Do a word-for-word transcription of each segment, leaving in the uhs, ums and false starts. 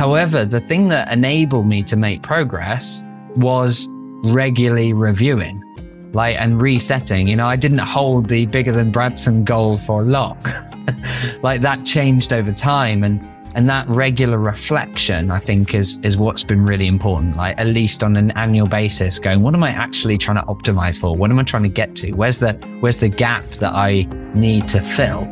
However, the thing that enabled me to make progress was regularly reviewing, like, and resetting. You know, I didn't hold the bigger than Bradson goal for long. Like, that changed over time. And, and that regular reflection, I think, is, is what's been really important. Like, at least on an annual basis, going, what am I actually trying to optimize for? What am I trying to get to? Where's the, where's the gap that I need to fill?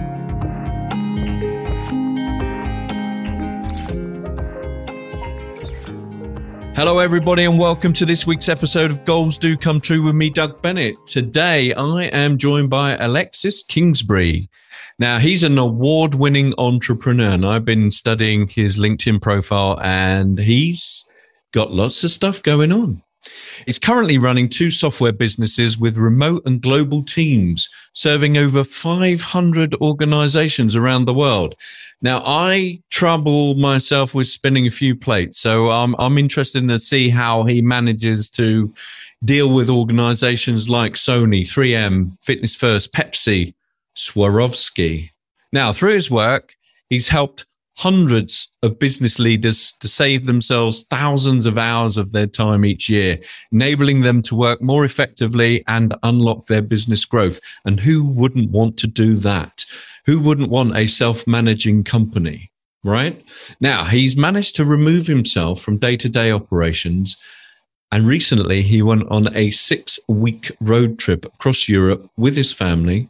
Hello, everybody, and welcome to this week's episode of Goals Do Come True with me, Doug Bennett. Today, I am joined by Alexis Kingsbury. Now, he's an award-winning entrepreneur, and I've been studying his LinkedIn profile, and he's got lots of stuff going on. He's currently running two software businesses with remote and global teams, serving over five hundred organizations around the world. Now, I trouble myself with spinning a few plates, so I'm, I'm interested to see how he manages to deal with organizations like Sony, three M, Fitness First, Pepsi, Swarovski. Now, through his work, he's helped hundreds of business leaders to save themselves thousands of hours of their time each year, enabling them to work more effectively and unlock their business growth. And who wouldn't want to do that? Who wouldn't want a self-managing company, right? Now, he's managed to remove himself from day-to-day operations. And recently, he went on a six-week road trip across Europe with his family,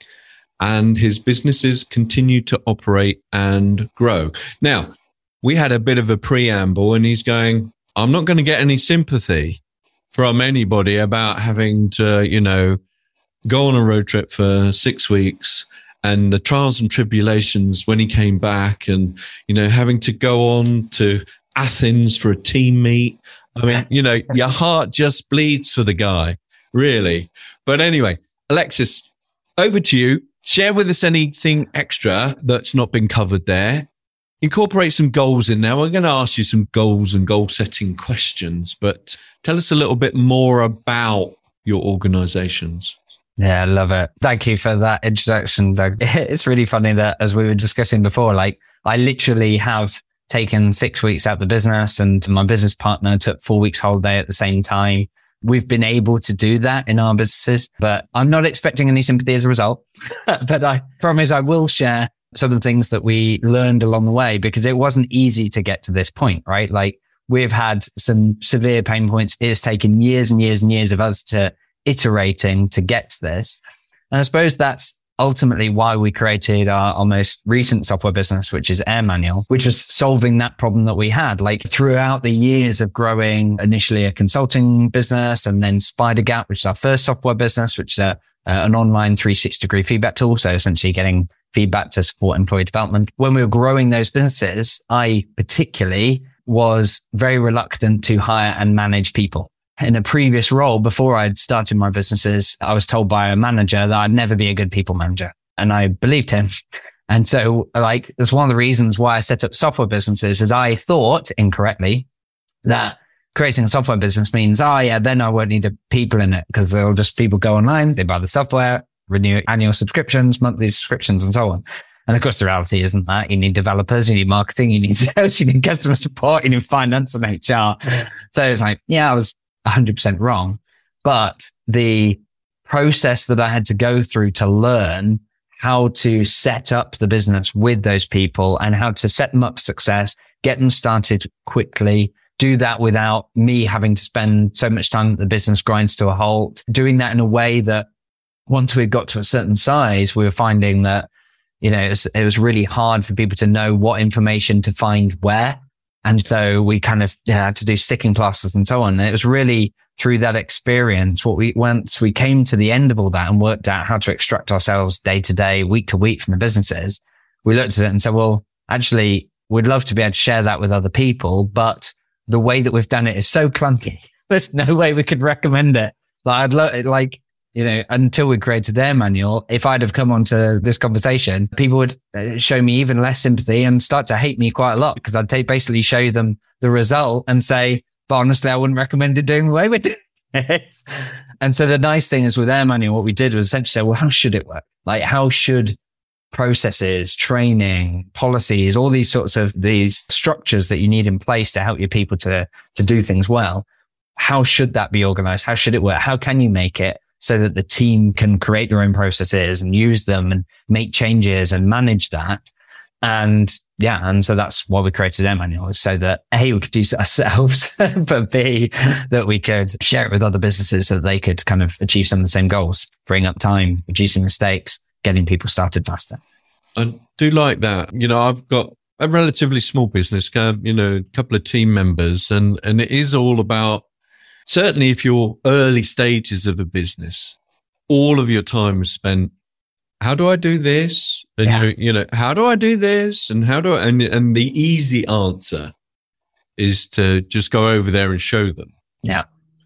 and his businesses continue to operate and grow. Now, we had a bit of a preamble, and he's going, I'm not going to get any sympathy from anybody about having to, you know, go on a road trip for six weeks and the trials and tribulations when he came back, and, you know, having to go on to Athens for a team meet. I mean, you know, your heart just bleeds for the guy, really. But anyway, Alexis, over to you. Share with us anything extra that's not been covered there. Incorporate some goals in there. We're going to ask you some goals and goal setting questions, but tell us a little bit more about your organizations. Yeah, I love it. Thank you for that introduction, Doug. It's really funny that, as we were discussing before, like, I literally have taken six weeks out of the business, and my business partner took four weeks holiday at the same time. We've been able to do that in our businesses, but I'm not expecting any sympathy as a result. But I promise I will share some of the things that we learned along the way, because it wasn't easy to get to this point, right? Like, we've had some severe pain points. It's taken years and years and years of us to iterating to get to this. And I suppose that's ultimately why we created our, our most recent software business, which is Air Manual, which was solving that problem that we had. Like, throughout the years of growing initially a consulting business, and then SpiderGap, which is our first software business, which is a, uh, an online three sixty degree feedback tool. So essentially getting feedback to support employee development. When we were growing those businesses, I particularly was very reluctant to hire and manage people. In a previous role, before I'd started my businesses, I was told by a manager that I'd never be a good people manager. And I believed him. And so, like, that's one of the reasons why I set up software businesses, is I thought incorrectly that creating a software business means, oh yeah, then I won't need the people in it, because they'll just, people go online, they buy the software, renew annual subscriptions, monthly subscriptions, and so on. And of course, the reality isn't that. You need developers, you need marketing, you need sales, you need customer support, you need finance and H R. So it's like, yeah, I was one hundred percent wrong. But the process that I had to go through to learn how to set up the business with those people, and how to set them up for success, get them started quickly, do that without me having to spend so much time that the business grinds to a halt, doing that in a way that once we got to a certain size, we were finding that, you know, it was, it was really hard for people to know what information to find where. And so we kind of yeah, had to do sticking plasters and so on. And it was really through that experience, what we, once we came to the end of all that and worked out how to extract ourselves day to day, week to week from the businesses, we looked at it and said, well, actually, we'd love to be able to share that with other people, but the way that we've done it is so clunky. There's no way we could recommend it. Like, I'd love like, you know, until we created Air Manual, if I'd have come onto this conversation, people would show me even less sympathy and start to hate me quite a lot, because I'd take, basically show them the result and say, but honestly, I wouldn't recommend it doing the way we're doing it. And so the nice thing is with Air Manual, what we did was essentially say, well, how should it work? Like, how should processes, training, policies, all these sorts of these structures that you need in place to help your people to, to do things well. How should that be organized? How should it work? How can you make it so that the team can create their own processes and use them and make changes and manage that? And yeah, and so that's why we created Air Manual, so that A, we could use it ourselves, but B, that we could share it with other businesses so that they could kind of achieve some of the same goals, freeing up time, reducing mistakes, getting people started faster. I do like that. You know, I've got a relatively small business, you know, a couple of team members, and, and it is all about, certainly if you're early stages of a business, all of your time is spent, how do I do this? And, yeah. you, know, you know, how do I do this? And how do I, and, and the easy answer is to just go over there and show them. Yeah.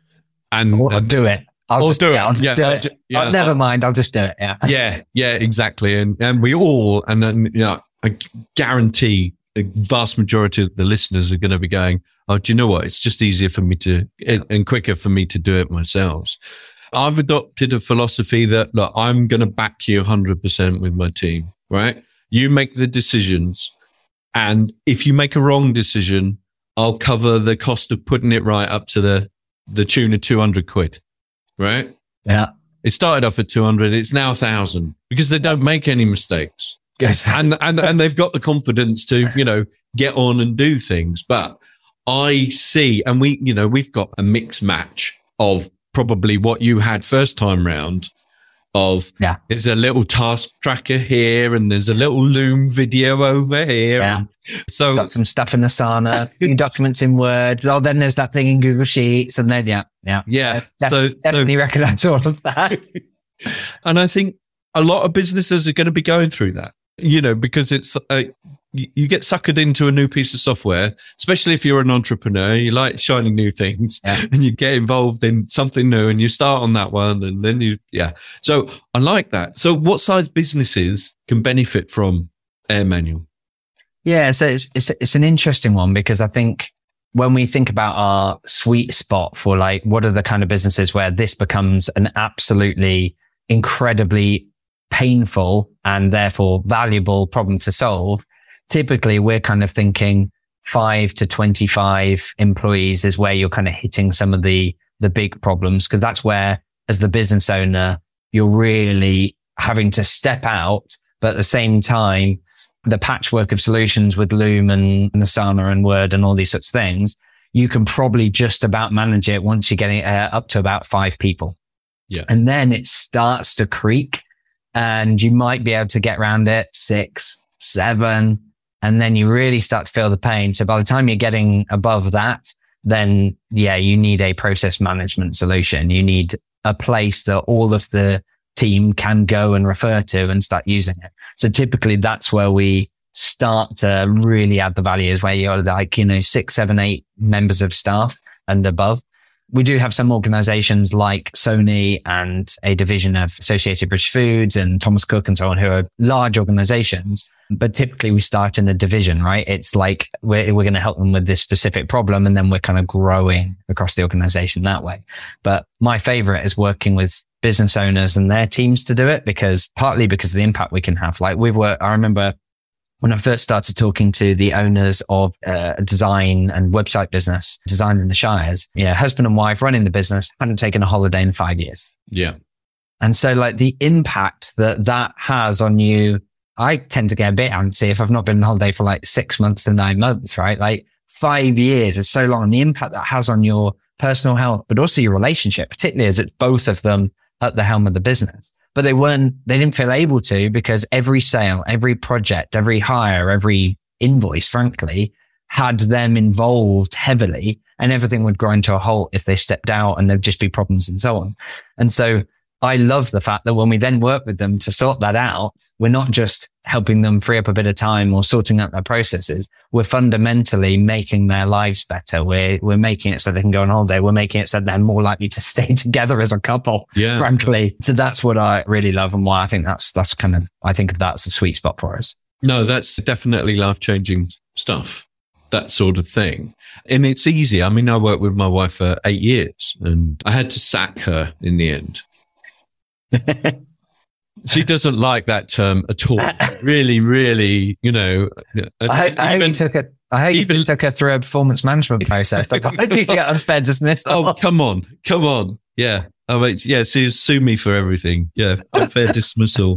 And, or, and do it. I'll just do it. I'll just yeah, do it. Yeah, oh, never mind. I'll just do it. Yeah. Yeah. Yeah, exactly. And, and we all, and then, you know, I guarantee the vast majority of the listeners are going to be going, oh, do you know what? It's just easier for me to, and quicker for me to do it myself. I've adopted a philosophy that, look, I'm going to back you one hundred percent with my team, right? You make the decisions. And if you make a wrong decision, I'll cover the cost of putting it right up to the, the tune of two hundred quid, right? Yeah. It started off at two hundred. It's now one thousand because they don't make any mistakes. Yes. And, and, and they've got the confidence to, you know, get on and do things. But I see, and we, you know, we've got a mixed match of probably what you had first time round of, yeah, there's a little task tracker here and there's a little Loom video over here. Yeah. So got some stuff in Asana, new documents in Word. Oh, then there's that thing in Google Sheets, and then, yeah, yeah. Yeah. Uh, so definitely so, recognize all of that. And I think a lot of businesses are going to be going through that, you know, because it's, uh, you, you get suckered into a new piece of software, especially if you're an entrepreneur, you like shining new things, yeah, and you get involved in something new and you start on that one and then you, yeah. So I like that. So what size businesses can benefit from Air Manual? Yeah. So it's, it's, it's an interesting one because I think when we think about our sweet spot for like, what are the kind of businesses where this becomes an absolutely incredibly painful and therefore valuable problem to solve, typically we're kind of thinking five to twenty-five employees is where you're kind of hitting some of the, the big problems. Cause that's where, as the business owner, you're really having to step out, but at the same time, the patchwork of solutions with Loom and Asana and Word and all these sorts of things, you can probably just about manage it once you're getting uh, up to about five people. Yeah. And then it starts to creak and you might be able to get around it six, seven, and then you really start to feel the pain. So by the time you're getting above that, then yeah, you need a process management solution. You need a place that all of the team can go and refer to and start using it. So typically that's where we start to really add the value, is where you're like, you know, six, seven, eight members of staff and above. We do have some organizations like Sony and a division of Associated British Foods and Thomas Cook and so on, who are large organizations. But typically we start in a division, right? It's like we're, we're going to help them with this specific problem. And then we're kind of growing across the organization that way. But my favorite is working with business owners and their teams to do it, because partly because of the impact we can have. Like we've worked, I remember when I first started talking to the owners of uh, a design and website business, Design in the Shires, yeah, husband and wife running the business, hadn't taken a holiday in five years. Yeah. And so like the impact that that has on you, I tend to get a bit antsy if I've not been on holiday for like six months to nine months, right? Like five years is so long, and the impact that has on your personal health, but also your relationship, particularly as it's both of them at the helm of the business. But they weren't, they didn't feel able to, because every sale, every project, every hire, every invoice, frankly, had them involved heavily, and everything would grind to a halt if they stepped out, and there'd just be problems and so on. And so I love the fact that when we then work with them to sort that out, we're not just helping them free up a bit of time or sorting out their processes. We're fundamentally making their lives better. We're, we're making it so they can go on holiday. We're making it so they're more likely to stay together as a couple, yeah, frankly. So that's what I really love, and why I think that's, that's kind of, I think of that as a sweet spot for us. No, that's definitely life-changing stuff, that sort of thing. And it's easy. I mean, I worked with my wife for eight years and I had to sack her in the end. She doesn't like that term at all. Really, really, you know. I, I even took it. I hope even, you took her through a performance management process. Like, why did you get unfair dismissal? Oh, come on. Come on. Yeah. I mean, yeah, so sue me for everything. Yeah. Unfair dismissal.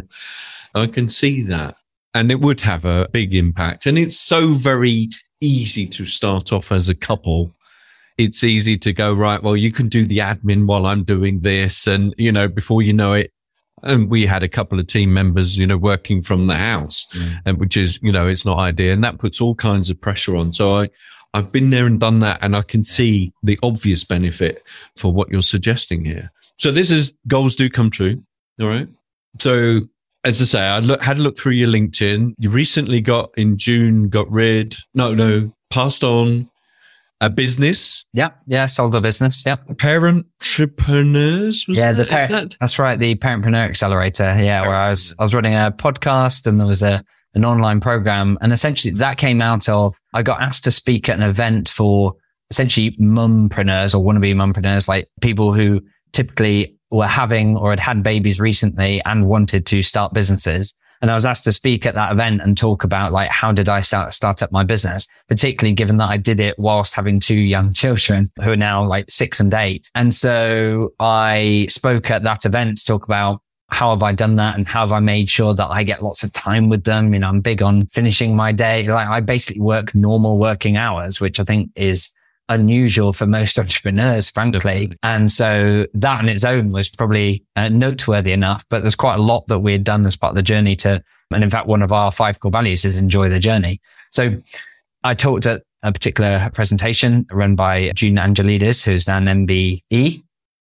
I can see that. And it would have a big impact. And it's so very easy to start off as a couple. It's easy to go, right, well, you can do the admin while I'm doing this. And, you know, before you know it, and we had a couple of team members, you know, working from the house, mm. and which is, you know, it's not ideal. And that puts all kinds of pressure on. So I, I've been there and done that. And I can see the obvious benefit for what you're suggesting here. So this is Goals Do Come True. All right. So as I say, I look, had a look through your LinkedIn. You recently got in June, got rid, no, no, passed on a business. Yeah. Yeah. Sold a business. Yeah. Parent Entrepreneurs. Was yeah. That? The par- that? That's right. The Parentpreneur Accelerator. Yeah. Where I was, I was running a podcast and there was a, an online program. And essentially that came out of, I got asked to speak at an event for essentially mumpreneurs or wannabe mumpreneurs, like people who typically were having or had had babies recently and wanted to start businesses. And I was asked to speak at that event and talk about like, how did I start, start up my business, particularly given that I did it whilst having two young children who are now like six and eight. And so I spoke at that event to talk about how have I done that and how have I made sure that I get lots of time with them. You know, I'm big on finishing my day. Like I basically work normal working hours, which I think is unusual for most entrepreneurs, frankly. And so that on its own was probably uh, noteworthy enough, but there's quite a lot that we had done as part of the journey to, and in fact, one of our five core values is enjoy the journey. So I talked at a particular presentation run by June Angelidis, who's now an M B E.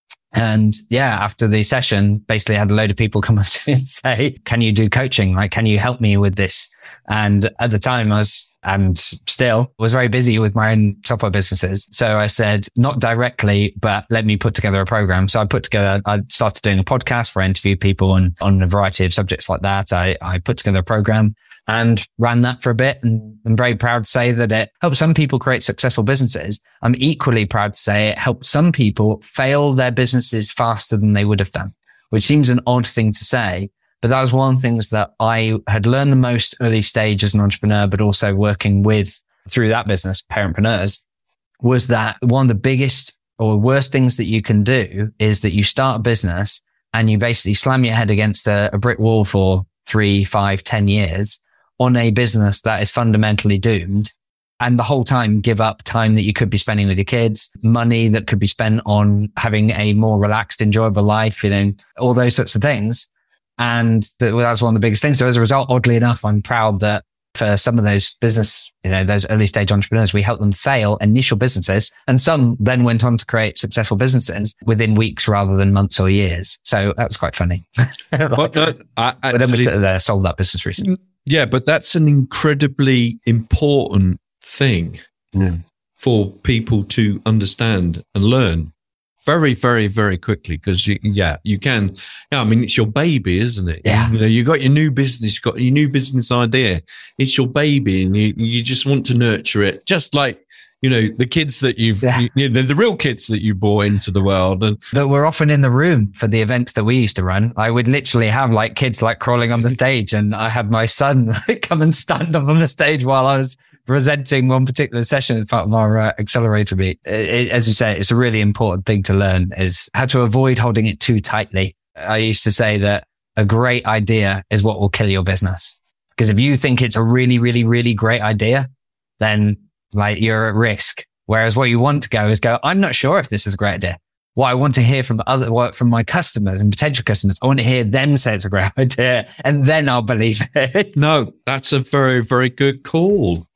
And yeah, after the session, basically I had a load of people come up to me and say, can you do coaching? Like, can you help me with this? And at the time I was, and still was very busy with my own software businesses. So I said, not directly, but let me put together a program. So I put together, I started doing a podcast where I interviewed people on, on a variety of subjects like that. I, I put together a program and ran that for a bit. And I'm very proud to say that it helped some people create successful businesses. I'm equally proud to say it helped some people fail their businesses faster than they would have done, which seems an odd thing to say. But that was one of the things that I had learned the most early stage as an entrepreneur, but also working with through that business, Parentpreneurs, was that one of the biggest or worst things that you can do is that you start a business and you basically slam your head against a, a brick wall for three, five, ten years on a business that is fundamentally doomed. And the whole time give up time that you could be spending with your kids, money that could be spent on having a more relaxed, enjoyable life, you know, all those sorts of things. And that was one of the biggest things. So as a result, oddly enough, I'm proud that for some of those business, you know, those early stage entrepreneurs, we helped them fail initial businesses. And some then went on to create successful businesses within weeks rather than months or years. So that was quite funny. like, but, uh, I, but then we uh, sold that business recently. Yeah, but that's an incredibly important thing yeah. for people to understand and learn. Very, very, very quickly, because you, yeah, you can. Yeah, I mean, it's your baby, isn't it? Yeah. You know, you got your new business, you got your new business idea. It's your baby, and you you just want to nurture it, just like you know the kids that you've, yeah. you, you know, the real kids that you brought into the world, and that were often in the room for the events that we used to run. I would literally have like kids like crawling on the stage, and I had my son come and stand up on the stage while I was presenting one particular session as part of our uh, accelerator meet. It, it, as you say, it's a really important thing to learn is how to avoid holding it too tightly. I used to say that a great idea is what will kill your business. Because if you think it's a really, really, really great idea, then like you're at risk. Whereas what you want to go is go, I'm not sure if this is a great idea. What I want to hear from other, what, from my customers and potential customers, I want to hear them say it's a great idea, and then I'll believe it. No, that's a very, very good call.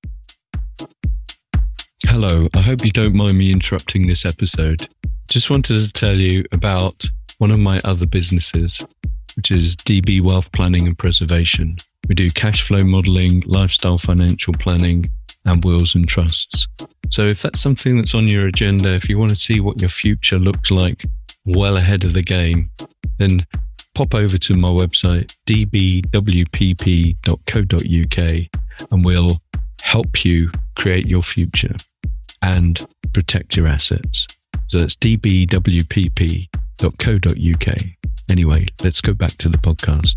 Hello, I hope you don't mind me interrupting this episode. Just wanted to tell you about one of my other businesses, which is D B Wealth Planning and Preservation. We do cash flow modeling, lifestyle financial planning, and wills and trusts. So if that's something that's on your agenda, if you want to see what your future looks like well ahead of the game, then pop over to my website, d b w p p dot co dot u k, and we'll help you create your future and protect your assets. So that's d b w p p dot co dot u k. Anyway, let's go back to the podcast.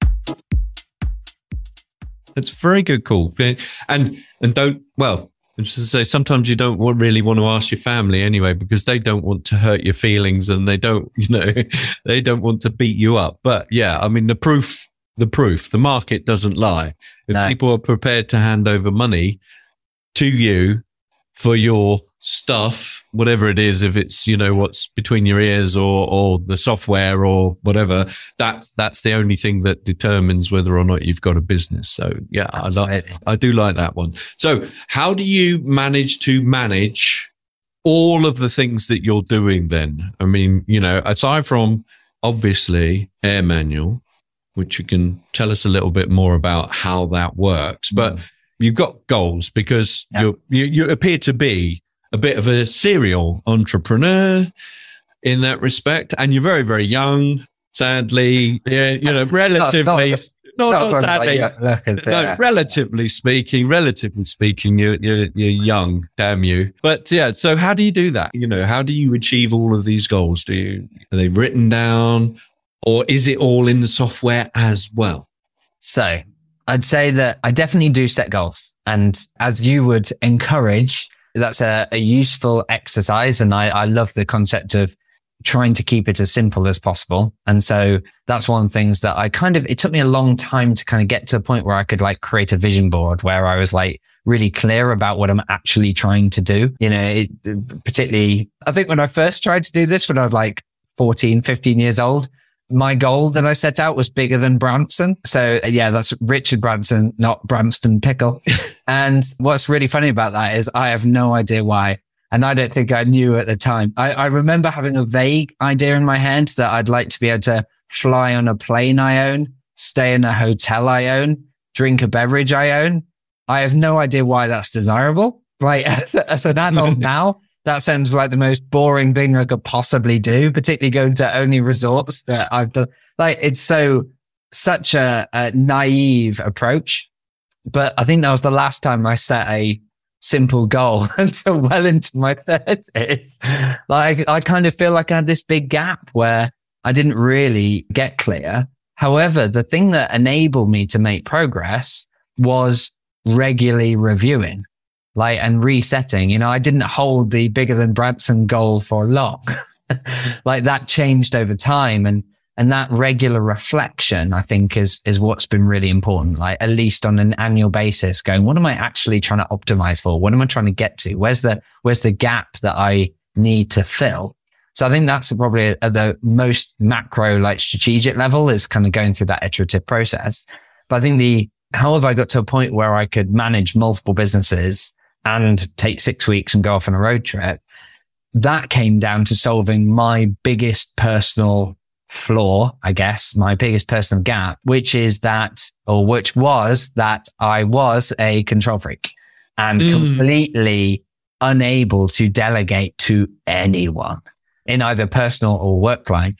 It's a very good call. And, and don't, well, just to say, sometimes you don't want, really want to ask your family anyway, because they don't want to hurt your feelings and they don't, you know, they don't want to beat you up. But yeah, I mean, the proof, the proof, the market doesn't lie. If no. people are prepared to hand over money to you for your stuff, whatever it is, if it's, you know, what's between your ears or, or the software or whatever, that, that's the only thing that determines whether or not you've got a business. So yeah, I like, I do like that one. So how do you manage to manage all of the things that you're doing then? I mean, you know, aside from obviously Air Manual, which you can tell us a little bit more about how that works, but mm. you've got goals because yeah. you're, you, you appear to be a bit of a serial entrepreneur in that respect. And you're very, very young, sadly, yeah, you know, relatively, no, not, not sadly, like, no, yeah. relatively speaking, relatively speaking, you're, you're, you're young, damn you. But yeah, so how do you do that? You know, how do you achieve all of these goals? Do you, are they written down or is it all in the software as well? So I'd say that I definitely do set goals. And as you would encourage, that's a, a useful exercise. And I, I love the concept of trying to keep it as simple as possible. And so that's one of the things that I kind of, it took me a long time to kind of get to a point where I could like create a vision board where I was like really clear about what I'm actually trying to do. You know, it, particularly, I think when I first tried to do this, when I was like fourteen, fifteen years old, my goal that I set out was bigger than Branson. So yeah, that's Richard Branson, not Branston Pickle. And what's really funny about that is I have no idea why. And I don't think I knew at the time. I, I remember having a vague idea in my head that I'd like to be able to fly on a plane I own, stay in a hotel I own, drink a beverage I own. I have no idea why that's desirable. Like as, as an adult now, that sounds like the most boring thing I could possibly do, particularly going to only resorts that I've done. Like, it's so, such a, a naive approach. But I think that was the last time I set a simple goal until well into my thirties. Like, I kind of feel like I had this big gap where I didn't really get clear. However, the thing that enabled me to make progress was regularly reviewing. Like, and resetting, you know, I didn't hold the bigger than Branson goal for long. Like that changed over time. And, and that regular reflection, I think is, is what's been really important. Like at least on an annual basis going, what am I actually trying to optimize for? What am I trying to get to? Where's the, where's the gap that I need to fill? So I think that's probably at the most macro, like strategic level is kind of going through that iterative process. But I think the, how have I got to a point where I could manage multiple businesses and take six weeks and go off on a road trip? That came down to solving my biggest personal flaw, I guess, my biggest personal gap, which is that, or which was that I was a control freak and mm. completely unable to delegate to anyone in either personal or work life.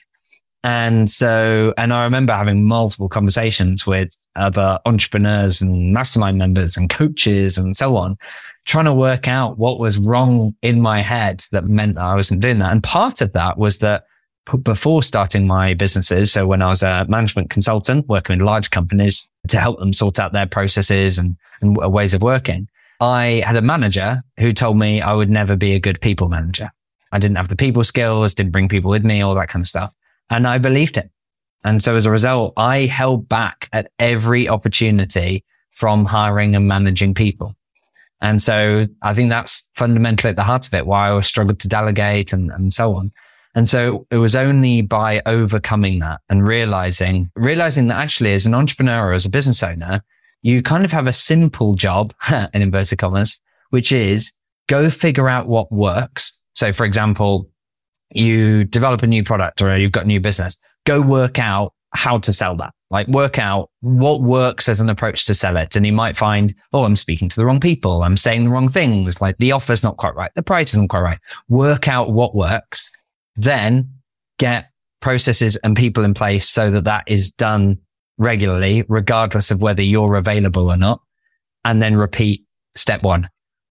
And so, and I remember having multiple conversations with other entrepreneurs and mastermind members and coaches and so on, trying to work out what was wrong in my head that meant that I wasn't doing that. And part of that was that before starting my businesses, so when I was a management consultant working with large companies to help them sort out their processes and, and ways of working, I had a manager who told me I would never be a good people manager. I didn't have the people skills, didn't bring people with me, all that kind of stuff. And I believed it. And so as a result, I held back at every opportunity from hiring and managing people. And so I think that's fundamentally at the heart of it, why I struggled to delegate and, and so on. And so it was only by overcoming that and realizing, realizing that actually as an entrepreneur or as a business owner, you kind of have a simple job in inverted commas, which is go figure out what works. So for example, you develop a new product or you've got a new business, go work out how to sell that. Like work out what works as an approach to sell it. And you might find, oh, I'm speaking to the wrong people. I'm saying the wrong things. Like the offer's not quite right. The price isn't quite right. Work out what works, then get processes and people in place so that that is done regularly, regardless of whether you're available or not. And then repeat step one.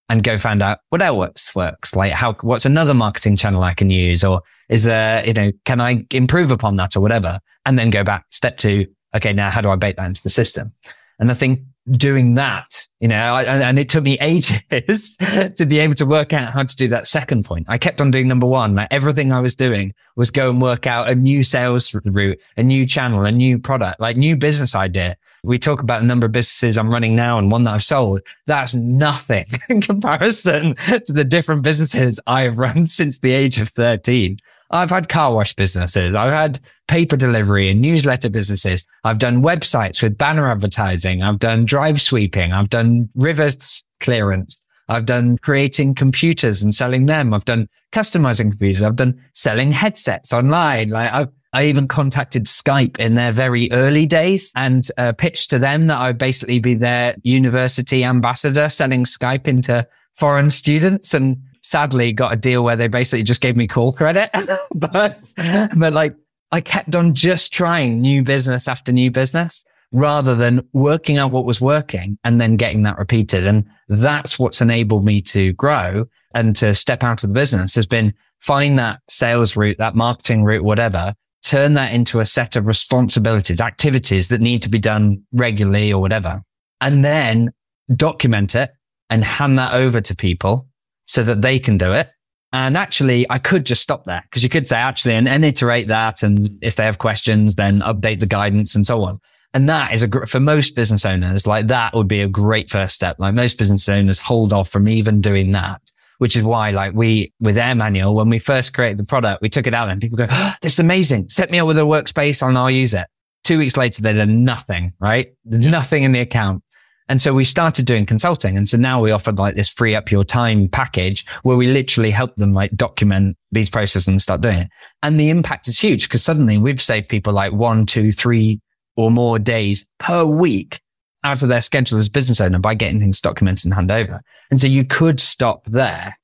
and go find out what else works. Like how, what's another marketing channel I can use? Or is there, you know, can I improve upon that or whatever? And then go back step two. Okay, now how do I bake that into the system? And I think doing that, you know, I, and it took me ages to be able to work out how to do that second point. I kept on doing number one. Like everything I was doing was go and work out a new sales route, a new channel, a new product, like new business idea. We talk about the number of businesses I'm running now and one that I've sold. That's nothing in comparison to the different businesses I have run since the age of thirteen. I've had car wash businesses. I've had paper delivery and newsletter businesses. I've done websites with banner advertising. I've done drive sweeping. I've done river clearance. I've done creating computers and selling them. I've done customizing computers. I've done selling headsets online. Like I've, I even contacted Skype in their very early days and uh, pitched to them that I'd basically be their university ambassador selling Skype into foreign students, and sadly got a deal where they basically just gave me call credit. but, but like I kept on just trying new business after new business rather than working out what was working and then getting that repeated. And that's what's enabled me to grow and to step out of the business has been find that sales route, that marketing route, whatever, turn that into a set of responsibilities, activities that need to be done regularly or whatever, and then document it and hand that over to people so that they can do it. And actually, I could just stop there because you could say actually and, and iterate that. And if they have questions, then update the guidance and so on. And that is a, for most business owners, like that would be a great first step. Like most business owners hold off from even doing that, which is why like we, with Air Manual, when we first created the product, we took it out and people go, oh, this is amazing. Set me up with a workspace and I'll use it. Two weeks later, they did nothing, right? There's nothing in the account. And so we started doing consulting. And so now we offered like this free up your time package where we literally help them like document these processes and start doing it. And the impact is huge because suddenly we've saved people like one, two, three or more days per week out of their schedule as a business owner by getting things documented and hand over. And so you could stop there.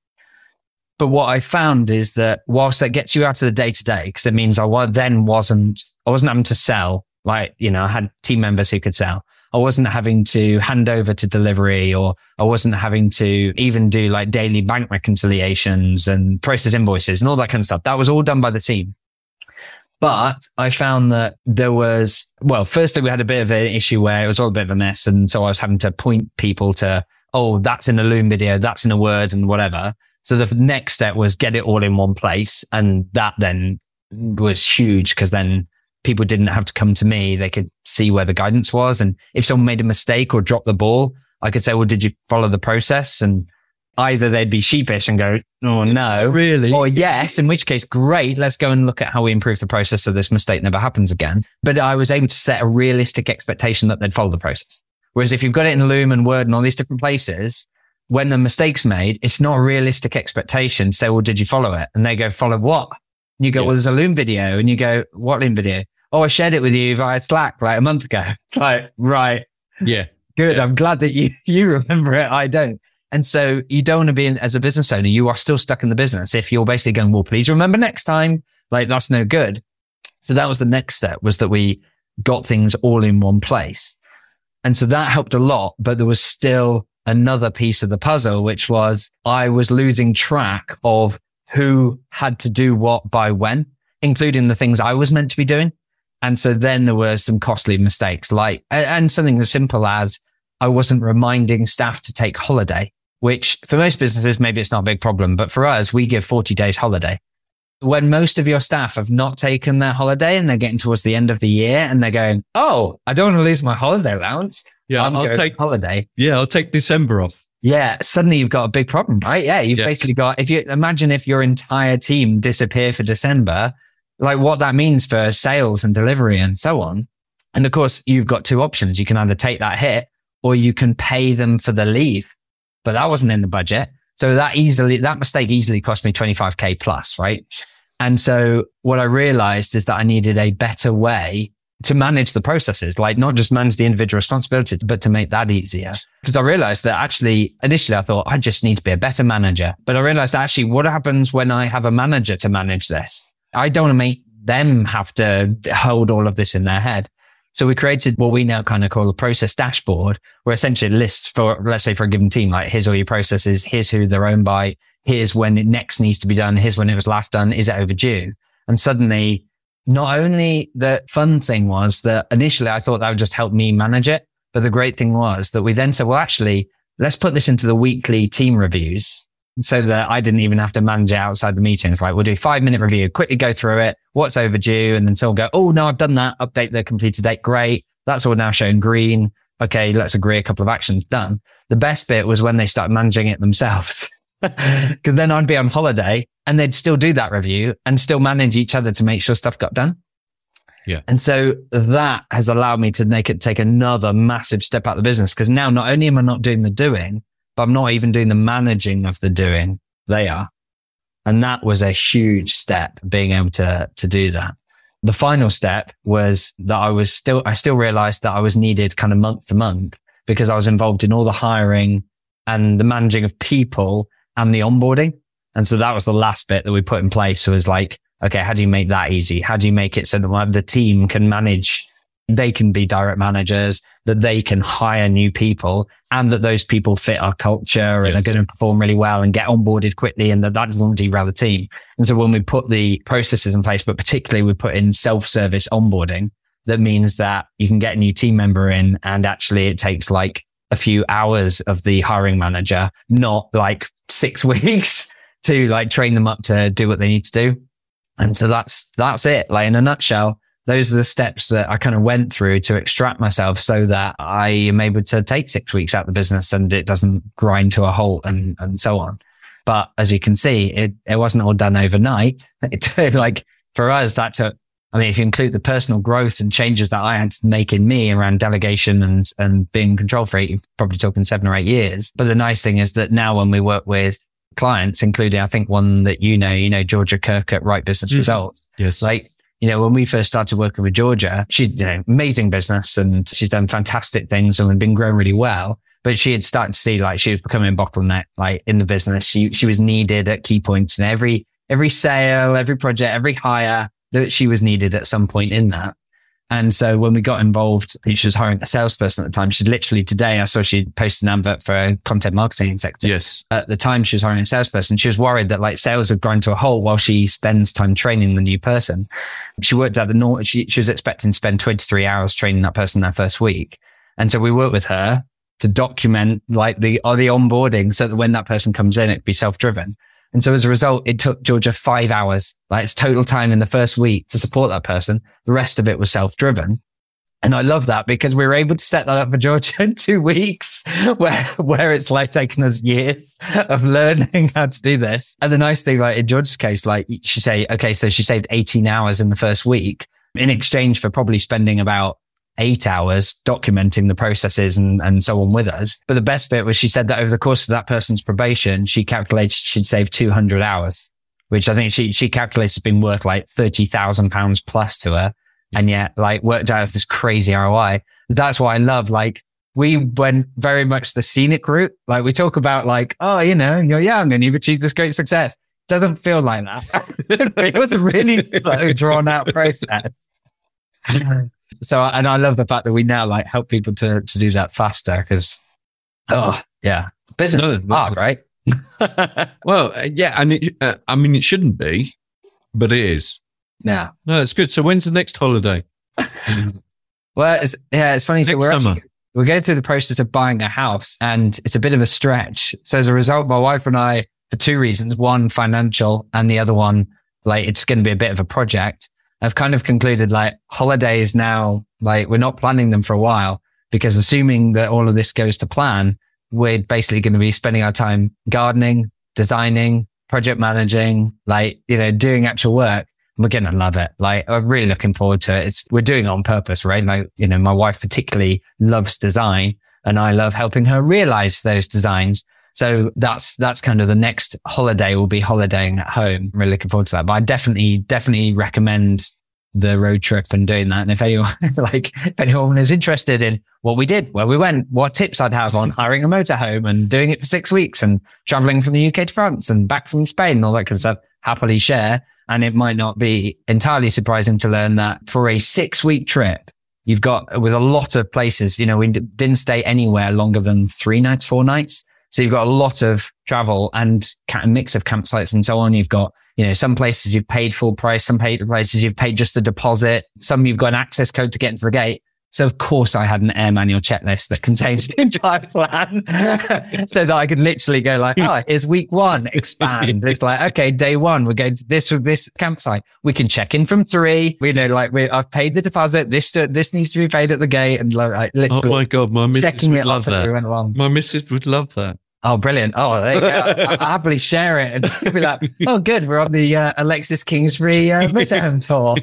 But what I found is that whilst that gets you out of the day to day, because it means I then wasn't, I wasn't having to sell. Like, you know, I had team members who could sell. I wasn't having to hand over to delivery, or I wasn't having to even do like daily bank reconciliations and process invoices and all that kind of stuff. That was all done by the team. But I found that there was, well, firstly, we had a bit of an issue where it was all a bit of a mess. And so I was having to point people to, oh, that's in a Loom video, that's in a Word and whatever. So the next step was get it all in one place. And that then was huge because then people didn't have to come to me. They could see where the guidance was. And if someone made a mistake or dropped the ball, I could say, well, did you follow the process? And either they'd be sheepish and go, oh, no. Really? Or yes, in which case, great. Let's go and look at how we improve the process so this mistake never happens again. But I was able to set a realistic expectation that they'd follow the process. Whereas if you've got it in Loom and Word and all these different places, when the mistake's made, it's not a realistic expectation. Say, well, did you follow it? And they go, follow what? And you go, yeah. well, there's a Loom video. And you go, what Loom video? Oh, I shared it with you via Slack like a month ago. Like, right. Yeah. Good. Yeah. I'm glad that you, you remember it. I don't. And so you don't want to be in, as a business owner, you are still stuck in the business. If you're basically going, well, please remember next time, like that's no good. So that was the next step, was that we got things all in one place. And so that helped a lot, but there was still another piece of the puzzle, which was I was losing track of who had to do what by when, including the things I was meant to be doing. And so then there were some costly mistakes, like, and something as simple as I wasn't reminding staff to take holiday, which for most businesses, maybe it's not a big problem. But for us, we give forty days holiday. When most of your staff have not taken their holiday and they're getting towards the end of the year and they're going, oh, I don't want to lose my holiday allowance. Yeah, I'm I'll take holiday. Yeah, I'll take December off. Yeah. Suddenly you've got a big problem, right? Yeah. You've yeah. basically got, if you imagine if your entire team disappear for December, like what that means for sales and delivery and so on. And of course, you've got two options. You can either take that hit or you can pay them for the leave, but that wasn't in the budget. So that easily, that mistake easily cost me twenty-five K plus, right? And so what I realized is that I needed a better way to manage the processes, like not just manage the individual responsibilities, but to make that easier. Because I realized that actually, initially I thought I just need to be a better manager, but I realized actually what happens when I have a manager to manage this? I don't want to make them have to hold all of this in their head. So we created what we now kind of call a process dashboard, where essentially it lists for, let's say for a given team, like here's all your processes, here's who they're owned by, here's when it next needs to be done, here's when it was last done, is it overdue? And suddenly, not only the fun thing was that initially I thought that would just help me manage it, but the great thing was that we then said, well, actually, let's put this into the weekly team reviews so that I didn't even have to manage it outside the meetings. Like we'll do five minute review, quickly go through it, what's overdue. And then someone go, oh no, I've done that. Update the completed date. Great. That's all now shown green. Okay. Let's agree a couple of actions done. The best bit was when they started managing it themselves. Because then I'd be on holiday and they'd still do that review and still manage each other to make sure stuff got done. Yeah. And so that has allowed me to make it take another massive step out of the business. Because now not only am I not doing the doing, but I'm not even doing the managing of the doing. They are. And that was a huge step, being able to, to do that. The final step was that I was still, I still realized that I was needed kind of month to month because I was involved in all the hiring and the managing of people and the onboarding. And so that was the last bit that we put in place. So it was like, okay, how do you make that easy? How do you make it so that the team can manage, they can be direct managers, that they can hire new people and that those people fit our culture and yes. are going to perform really well and get onboarded quickly and that that doesn't derail the team. And so when we put the processes in place, but particularly we put in self-service onboarding, that means that you can get a new team member in and actually it takes like a few hours of the hiring manager, not like six weeks to like train them up to do what they need to do. And so that's, that's it. Like in a nutshell, those are the steps that I kind of went through to extract myself so that I am able to take six weeks out of the business and it doesn't grind to a halt and, and so on. But as you can see, it, it wasn't all done overnight. It took like for us, that took, I mean, if you include the personal growth and changes that I had to make in me around delegation and, and being control freak, you're probably talking seven or eight years. But the nice thing is that now when we work with clients, including, I think one that you know, you know, Georgia Kirk at Right Business mm. Results. Yes. Like, you know, when we first started working with Georgia, she, you know, amazing business and she's done fantastic things and been growing really well. But she had started to see like she was becoming a bottleneck, like in the business. She, she was needed at key points and every, every sale, every project, every hire that she was needed at some point in that. And so when we got involved, she was hiring a salesperson at the time. She's literally today, I saw she posted an advert for a content marketing executive. Yes. At the time she was hiring a salesperson, she was worried that like sales would grind to a halt while she spends time training the new person. She worked at the north. She, she was expecting to spend twenty-three hours training that person their first week. And so we worked with her to document like the, or the onboarding so that when that person comes in, it'd be self-driven. And so as a result, it took Georgia five hours, like it's total time in the first week to support that person. The rest of it was self-driven. And I love that because we were able to set that up for Georgia in two weeks where, where it's like taken us years of learning how to do this. And the nice thing, like in Georgia's case, like she say, okay, so she saved eighteen hours in the first week in exchange for probably spending about eight hours documenting the processes and, and so on with us. But the best bit was she said that over the course of that person's probation, she calculated she'd save two hundred hours, which I think she, she calculates has been worth like thirty thousand pounds plus to her. And yet like worked out as this crazy R O I. That's what I love. Like we went very much the scenic route. Like we talk about like, oh, you know, you're young and you've achieved this great success. Doesn't feel like that. It was a really slow drawn out process. So, and I love the fact that we now like help people to, to do that faster because, oh yeah, business is hard, right? Well, uh, yeah. And it, uh, I mean, it shouldn't be, but it is. Yeah. No, it's good. So when's the next holiday? Well, it's, yeah, it's funny. Next so we're summer. actually, we're going through the process of buying a house and it's a bit of a stretch. So as a result, my wife and I, for two reasons, one financial and the other one, like it's going to be a bit of a project. I've kind of concluded like holidays now, like we're not planning them for a while because assuming that all of this goes to plan, we're basically going to be spending our time gardening, designing, project managing, like, you know, doing actual work. We're going to love it. Like I'm really looking forward to it. It's, we're doing it on purpose, right? Like, you know, my wife particularly loves design and I love helping her realize those designs. So that's, that's kind of the next holiday will be holidaying at home. I'm really looking forward to that. But I definitely, definitely recommend the road trip and doing that. And if anyone, like, if anyone is interested in what we did, where we went, what tips I'd have on hiring a motorhome and doing it for six weeks and traveling from the U K to France and back from Spain and all that kind of stuff, happily share. And it might not be entirely surprising to learn that for a six week trip, You've got with a lot of places, you know, we d- didn't stay anywhere longer than three nights, four nights. So you've got a lot of travel and a mix of campsites and so on. You've got, you know, some places you've paid full price, some paid places you've paid just a deposit. Some you've got an access code to get into the gate. So of course I had an air manual checklist that contains the entire plan so that I could literally go like, oh, here's week one, expand. It's like, okay, day one, we're going to this with this campsite. We can check in from three. We know, like, we I've paid the deposit. This, uh, this needs to be paid at the gate. And like, oh my God, my missus would love that. We went along. My missus would love that. Oh, brilliant. Oh, there you go. I'll happily share it and be like, oh, good. We're on the uh, Alexis Kingsbury uh, midterm tour.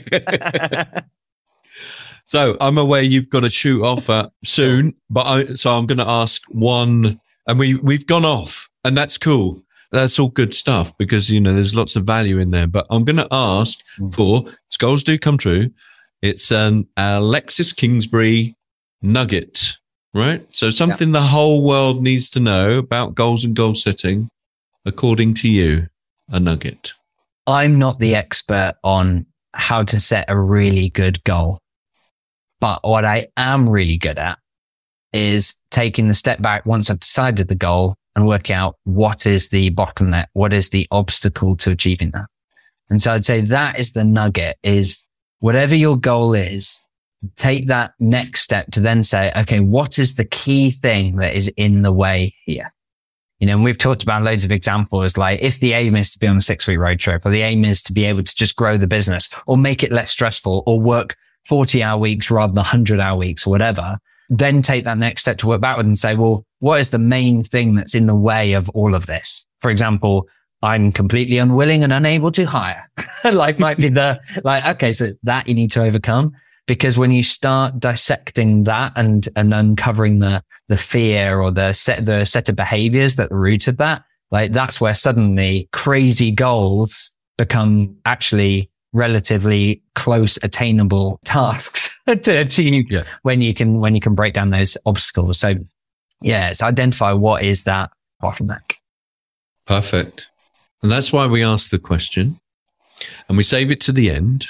So I'm aware you've got to shoot off uh, soon, but I, so I'm going to ask one, and we, we've gone off, and that's cool. That's all good stuff because, you know, there's lots of value in there, but I'm going to ask for Goals Do Come True. It's an Alexis Kingsbury nugget, right? So something yeah. the whole world needs to know about goals and goal setting, according to you, a nugget. I'm not the expert on how to set a really good goal. But what I am really good at is taking the step back once I've decided the goal and working out what is the bottleneck, what is the obstacle to achieving that. And so I'd say that is the nugget is whatever your goal is, take that next step to then say, okay, what is the key thing that is in the way here? You know, and we've talked about loads of examples, like if the aim is to be on a six week road trip, or the aim is to be able to just grow the business or make it less stressful or work forty hour weeks rather than one hundred hour weeks or whatever, then take that next step to work backward and say, well, what is the main thing that's in the way of all of this? For example, I'm completely unwilling and unable to hire. like might be the, like, okay, so that you need to overcome. Because when you start dissecting that and, and uncovering the, the fear or the set, the set of behaviors that are the root of that, like that's where suddenly crazy goals become actually relatively close, attainable tasks to achieve yeah. when you can, when you can break down those obstacles. So yeah, it's identify what is that bottleneck. Perfect. And that's why we ask the question and we save it to the end.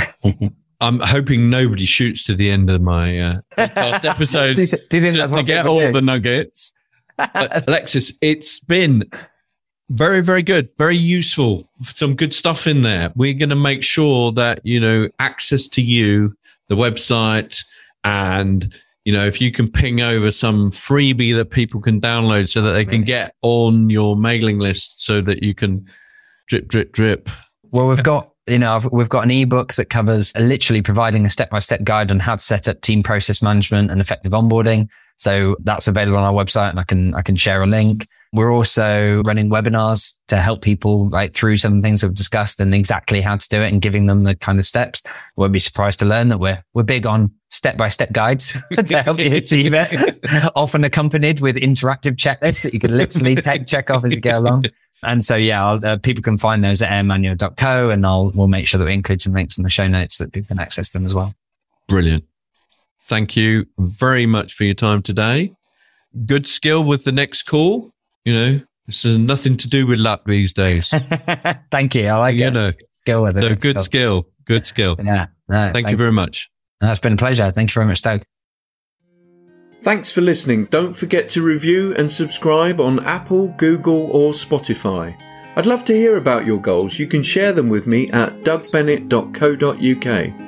I'm hoping nobody shoots to the end of my uh, podcast episode just to get all the nuggets. But Alexis, it's been very, very good, very useful. Some good stuff in there. We're going to make sure that, you know, access to you, the website, and, you know, if you can ping over some freebie that people can download so that they can get on your mailing list so that you can drip, drip, drip. Well, we've got, you know, we've got an ebook that covers literally providing a step-by-step guide on how to set up team process management and effective onboarding. So that's available on our website and I can, I can share a link. We're also running webinars to help people like through some of the things we've discussed and exactly how to do it and giving them the kind of steps. Won't be surprised to learn that we're, we're big on step-by-step guides to help you achieve it, often accompanied with interactive checklists that you can literally take, check off as you go along. And so, yeah, I'll, uh, people can find those at air manual dot co and I'll, we'll make sure that we include some links in the show notes that people can access them as well. Brilliant. Thank you very much for your time today. Good skill with the next call. You know, this has nothing to do with luck these days. Thank you. I like you it. know, skill with it. So good skill. Good skill. Yeah. No, thank, thank you very much. No, it's been a pleasure. Thank you very much, Doug. Thanks for listening. Don't forget to review and subscribe on Apple, Google or Spotify. I'd love to hear about your goals. You can share them with me at doug bennett dot co dot uk.